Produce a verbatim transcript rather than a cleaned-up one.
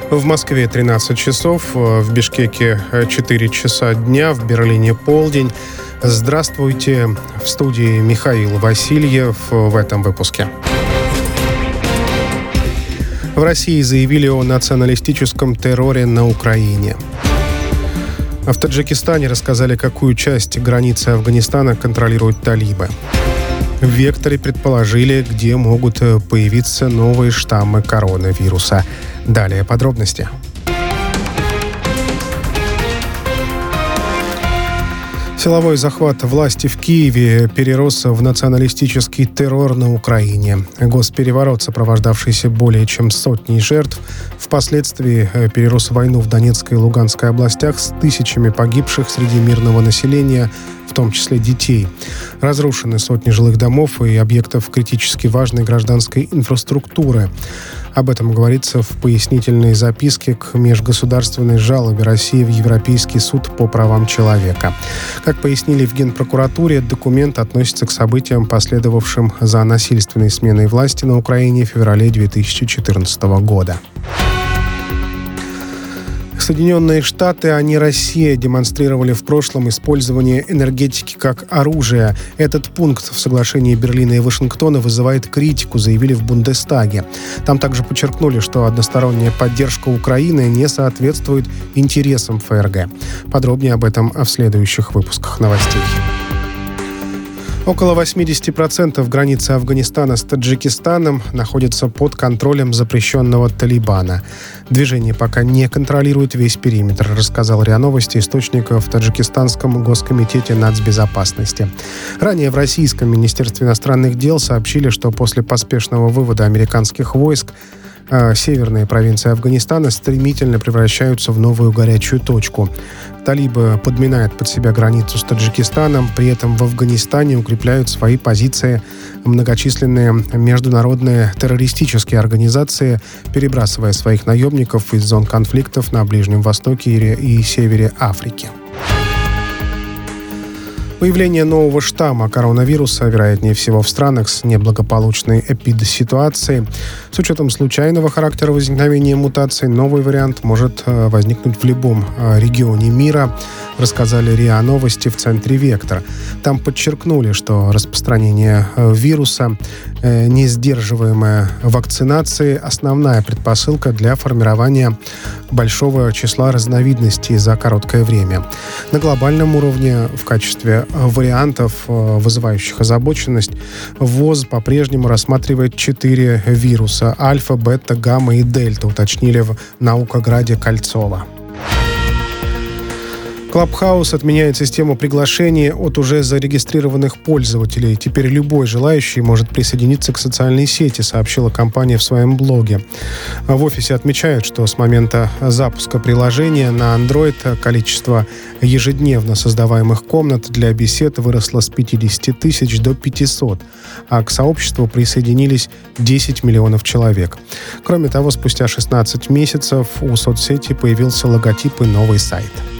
В Москве тринадцать часов, в Бишкеке четыре часа дня, в Берлине полдень. Здравствуйте, в студии Михаил Васильев в этом выпуске. В России заявили о националистическом терроре на Украине. В Таджикистане рассказали, какую часть границы Афганистана контролируют талибы. В «Векторе» предположили, где могут появиться новые штаммы коронавируса. Далее подробности. Силовой захват власти в Киеве перерос в националистический террор на Украине. Госпереворот, сопровождавшийся более чем сотней жертв, впоследствии перерос в войну в Донецкой и Луганской областях с тысячами погибших среди мирного населения, в том числе детей. Разрушены сотни жилых домов и объектов критически важной гражданской инфраструктуры. Об этом говорится в пояснительной записке к межгосударственной жалобе России в Европейский суд по правам человека. Как пояснили в Генпрокуратуре, документ относится к событиям, последовавшим за насильственной сменой власти на Украине в феврале две тысячи четырнадцатого года. Соединенные Штаты, а не Россия, демонстрировали в прошлом использование энергетики как оружия. Этот пункт в соглашении Берлина и Вашингтона вызывает критику, заявили в Бундестаге. Там также подчеркнули, что односторонняя поддержка Украины не соответствует интересам ФРГ. Подробнее об этом в следующих выпусках новостей. Около восемьдесят процентов границы Афганистана с Таджикистаном находятся под контролем запрещенного Талибана. Движение пока не контролирует весь периметр, рассказал РИА Новости источник в Таджикистанском госкомитете нацбезопасности. Ранее в Российском министерстве иностранных дел сообщили, что после поспешного вывода американских войск северные провинции Афганистана стремительно превращаются в новую горячую точку. Талибы подминают под себя границу с Таджикистаном, при этом в Афганистане укрепляют свои позиции многочисленные международные террористические организации, перебрасывая своих наемников из зон конфликтов на Ближнем Востоке и севере Африки. Появление нового штамма коронавируса, вероятнее всего, в странах с неблагополучной эпидситуацией. С учетом случайного характера возникновения мутаций, новый вариант может возникнуть в любом регионе мира, рассказали РИА Новости в центре «Вектор». Там подчеркнули, что распространение вируса, не сдерживаемое вакцинацией, основная предпосылка для формирования большого числа разновидностей за короткое время. На глобальном уровне в качестве вариантов, вызывающих озабоченность, ВОЗ по-прежнему рассматривает четыре вируса – альфа, бета, гамма и дельта, уточнили в Наукограде Кольцово. Clubhouse отменяет систему приглашений от уже зарегистрированных пользователей. Теперь любой желающий может присоединиться к социальной сети, сообщила компания в своем блоге. В офисе отмечают, что с момента запуска приложения на Android количество ежедневно создаваемых комнат для бесед выросло с пятидесяти тысяч до пятисот, а к сообществу присоединились десять миллионов человек. Кроме того, спустя шестнадцать месяцев у соцсети появился логотип и новый сайт.